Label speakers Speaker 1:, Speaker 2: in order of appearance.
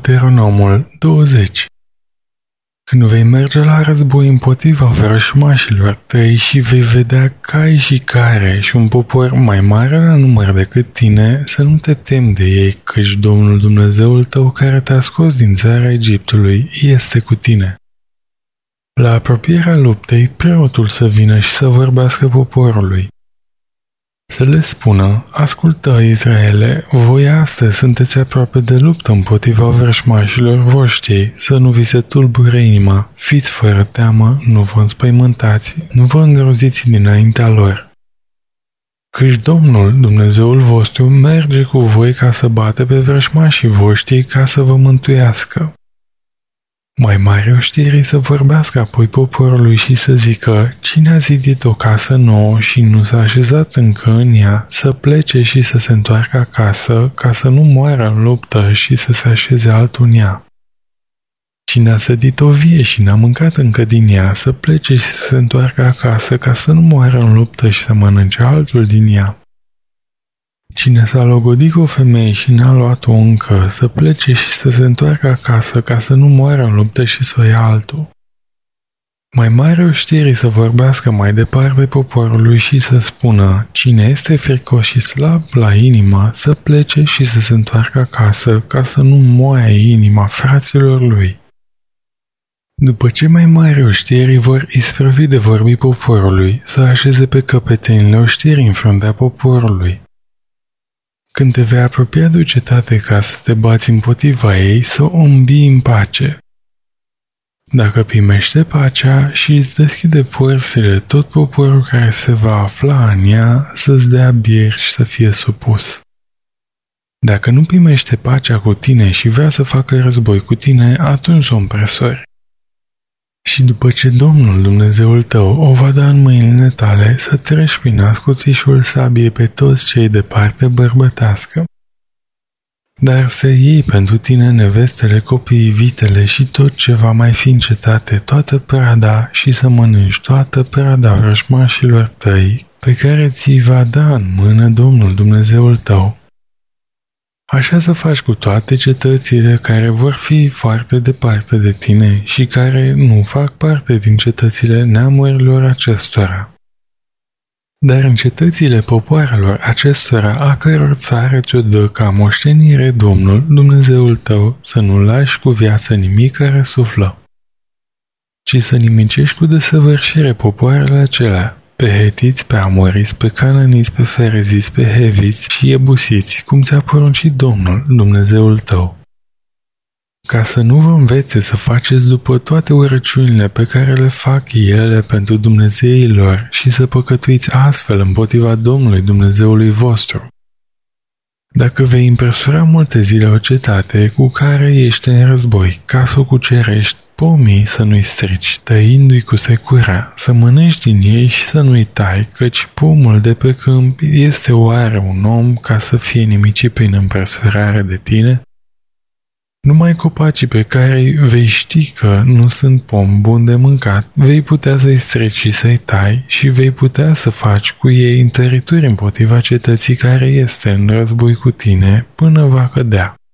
Speaker 1: Deuteronomul 20. Când vei merge la război împotriva vrăjmașilor tăi și vei vedea cai și care și un popor mai mare la număr decât tine, să nu te temi de ei, căci Domnul Dumnezeul tău care te-a scos din țara Egiptului este cu tine. La apropierea luptei, preotul să vină și să vorbească poporului. Să le spună: ascultă, Israele, voi astăzi sunteți aproape de luptă împotriva vrăjmașilor voștri, să nu vi se tulbure inima, fiți fără teamă, nu vă înspăimântați, nu vă îngroziți dinaintea lor. Căci Domnul, Dumnezeul vostru, merge cu voi ca să bată pe vrăjmașii voștri, ca să vă mântuiască. Mai mare oștirii să vorbească apoi poporului și să zică: cine a zidit o casă nouă și nu s-a așezat încă în ea, să plece și să se întoarcă acasă, ca să nu moară în luptă și să se așeze altul în ea. Cine a sădit o vie și n-a mâncat încă din ea, să plece și să se întoarcă acasă, ca să nu moară în luptă și să mănânce altul din ea. Cine s-a logodit cu o femeie și n-a luat-o încă, să plece și să se întoarcă acasă, ca să nu moară în luptă și să o ia altul. Mai mare oștirii să vorbească mai departe poporului și să spună: cine este fricos și slab la inimă, să plece și să se întoarcă acasă, ca să nu moaie inima fraților lui. După ce mai mari oștirii vor isprăvi de vorbi poporului, să așeze pe căpetenile oștirii în fruntea poporului. Când te vei apropia de o cetate ca să te bați împotriva ei, să o îmbii în pace. Dacă primește pacea și îți deschide părțile tot poporul care se va afla în ea, să-ți dea bier și să fie supus. Dacă nu primește pacea cu tine și vrea să facă război cu tine, atunci o împresori. Și după ce Domnul Dumnezeul tău o va da în mâinile tale, să treci prin ascuțișul sabiei pe toți cei de parte bărbătească. Dar să iei pentru tine nevestele, copiii, vitele și tot ce va mai fi în cetate, toată prada, și să mănânci toată prada vrăjmașilor tăi, pe care ți-i va da în mână Domnul Dumnezeul tău. Așa să faci cu toate cetățile care vor fi foarte departe de tine și care nu fac parte din cetățile neamurilor acestora. Dar în cetățile popoarelor acestora, a căror țară ți-o dă ca moștenire Domnul Dumnezeul tău, să nu lași cu viață nimic care suflă, ci să nimicești cu desăvârșire popoarele acelea, pe hetiți, pe amoriți, pe cananiți, pe fereziți, pe heviți și iebusiți, cum ți-a poruncit Domnul Dumnezeul tău. Ca să nu vă învețe să faceți după toate urăciunile pe care le fac ele pentru dumnezeii lor și să păcătuiți astfel împotriva Domnului Dumnezeului vostru. Dacă vei împresura multe zile o cetate cu care ești în război, ca să o cucerești, pomii să nu-i strici, tăindu-i cu secura, să mănânci din ei și să nu-i tai, căci pomul de pe câmp este oare un om ca să fie nimicit prin împresurare de tine? Numai copacii pe care vei ști că nu sunt pom bun de mâncat, vei putea să-i strici și să-i tai și vei putea să faci cu ei întărituri împotriva cetății care este în război cu tine până va cădea.